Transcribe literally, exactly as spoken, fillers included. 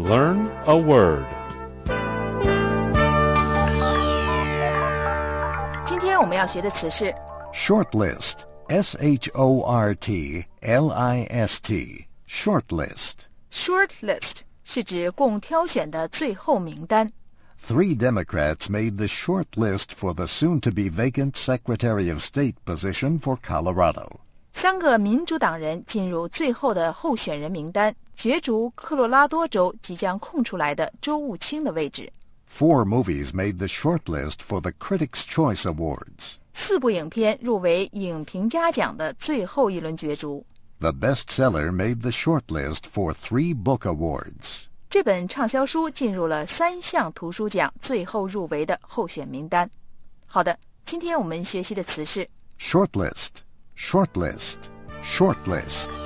Learn a word. 今天我们要学的词是 Shortlist, S H O R T L I S T, shortlist. short list 是指供挑选的最后名单。 Three Democrats made the short list for the soon-to-be vacant Secretary of State position for Colorado. 三个民主党人进入最后的候选人名单，角逐科罗拉多州即将空出来的州务卿的位置。 Four movies made the shortlist for the Critics' Choice Awards. 四部影片入围影评家奖的最后一轮角逐。 The bestseller made the shortlist for three book awards. 这本畅销书进入了三项图书奖最后入围的候选名单。好的，今天我们学习的词是 Shortlist, shortlist, shortlist.